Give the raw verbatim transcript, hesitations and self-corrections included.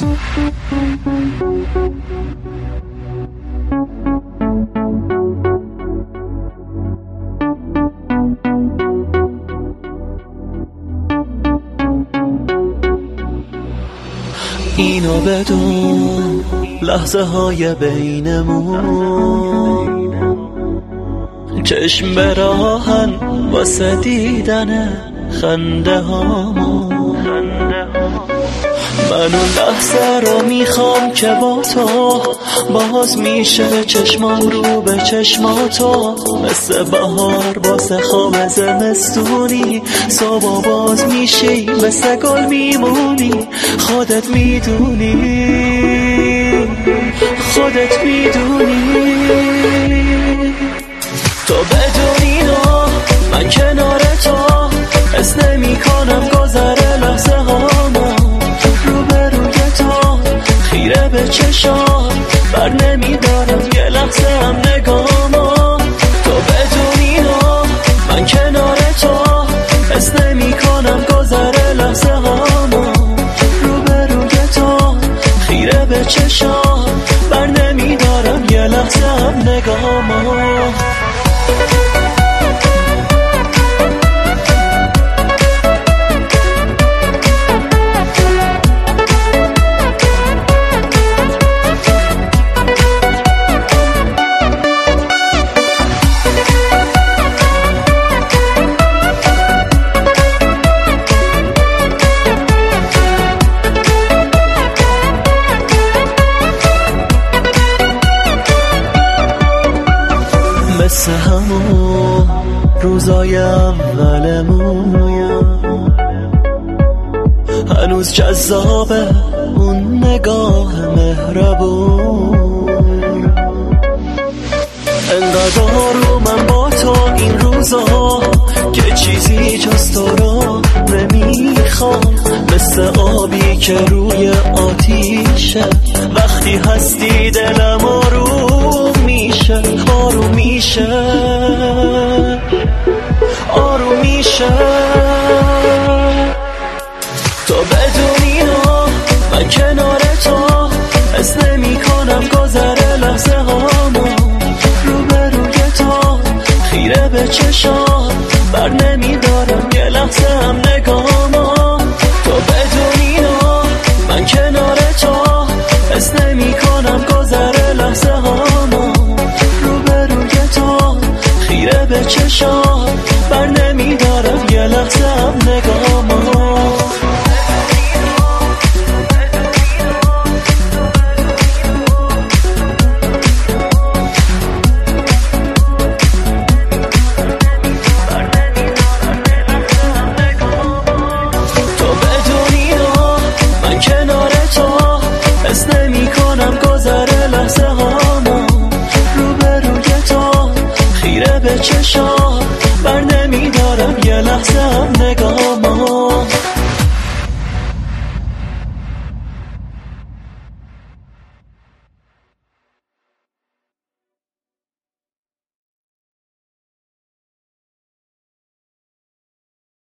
اینو بدون لحظه های بینمون چشم به راهن واسه دیدن خنده هامون. من اون لحظه رو میخوام که با تو باز میشه چشمام رو به چشماتو، مثل بهار واسه خواب زمستونی صبح باز میشی مثل گل میمونی. خودت میدونی خودت میدونی تو بدونی نه من کنار تو حس نمی کنم گذره لحظه هامو. روبروی تو خیره به چشام بر نمی دارم یه لحظه هم نگامو. تو بدونی نه من کنار تو حس نمی کنم گذره لحظه هامو. روبروی تو خیره به چشام بر نمی دارم یه لحظه هم نگامو. مثل همون روزای اولمون هنوز جذابه اون نگاه مهربون. انقدر آرومم با تو این روزا که چیزی جز تو رو نمیخوام. مثل آبی که روی آتیشه وقتی هستی دلم آروم میشه آروم میشه آروم میشه. تو بدونی نه من کنار تو حس نمی کنم گذره لحظه هامو. روبروی تو خیره به چشام بر نمی دارم یه لحظه هم نگامو. تو بدونی نه من